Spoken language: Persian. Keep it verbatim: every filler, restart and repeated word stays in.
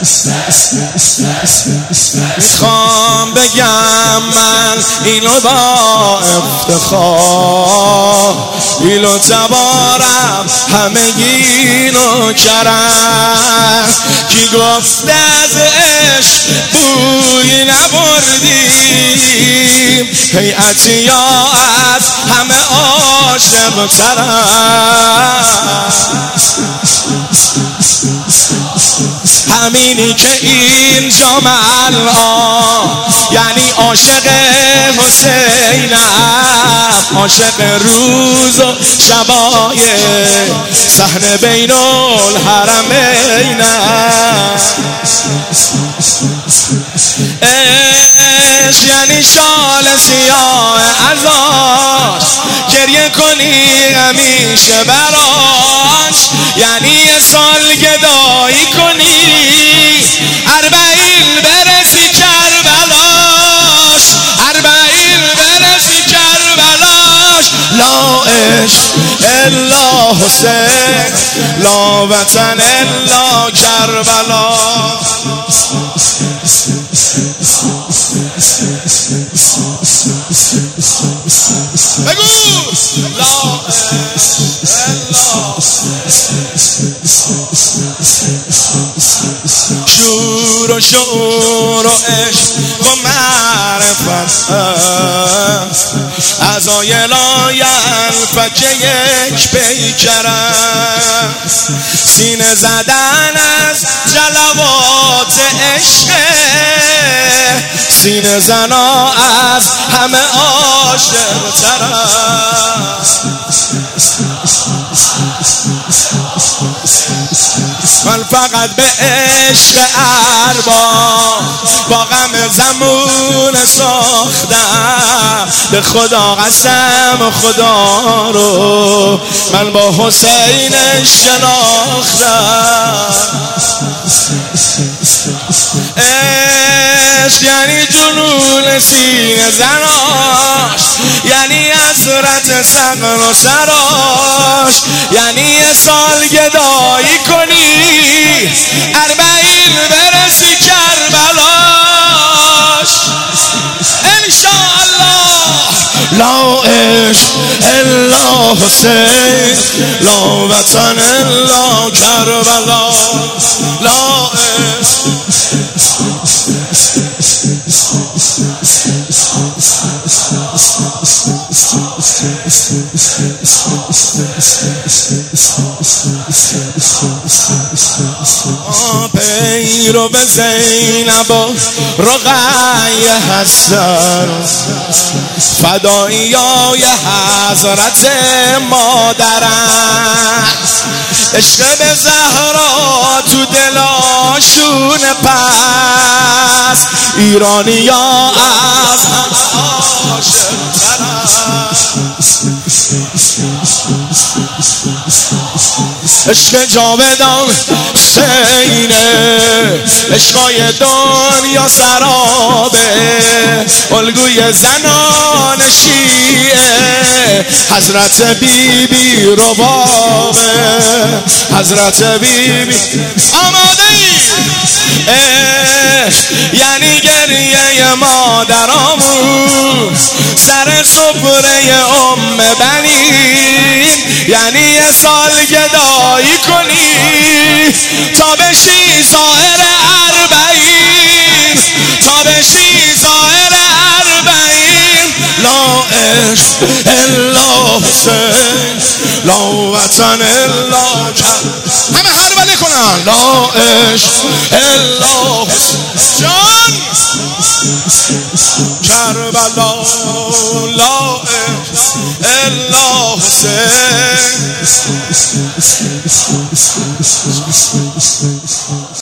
میخوام بگم من اینو با افتخار ایلو تبارم همگی کرم کی گفته از عشق بوی نبردیم هیئتی یا از همه عاشق ترم همینی که اینجا الان یعنی عاشق حسینم عاشق روز و شبای صحن بین الحرمینم عشق یعنی شال سیاه ازاش گریه کنی همیشه براش یعنی یه سال گدایی کنی اربعین برسی کربلاش اربعین برسی کربلاش لا عشق الا حسین لا وطن الا کربلا بگو لا شور و شعور و عشق و معرفت اعضای لایلفک یک پیکرم سینه زدن از جلوات عشق سینه زنا از همه عاشق ترم من فقط به عشق ارباب با غم زمون ساختم به خدا قسم خدا رو من با حسین شناختم عشق یعنی جنون سینه زناش یعنی حضرت صقر و سراش یعنی یه سال گدایی کنی اربعین برسی کربلاش انشاءالله لا عشق الا حسین لا وطن الا کربلا لا عشق پیرو به زینب و رقیه هستن فدایای حضرت مادرم عشق به زهرا تو دلاشون پس ایرانی ها از هم عاشق ترم عشق جاودان حسینه عشقای دنیا سرابه الگوی زنان شیعه حضرت بی بی ربابه حضرت بی بی آماده ای یعنی گریه مادرامون سر سفره ام بنین یعنی یه سال گدایی کنی تا بشی زائر اربعین تا بشی زائر اربعین لا عشق الا حسین لا وطن الا کربلا همه هربله کنن لا عشق الا حسین جان کربلا لا عشق الا حسین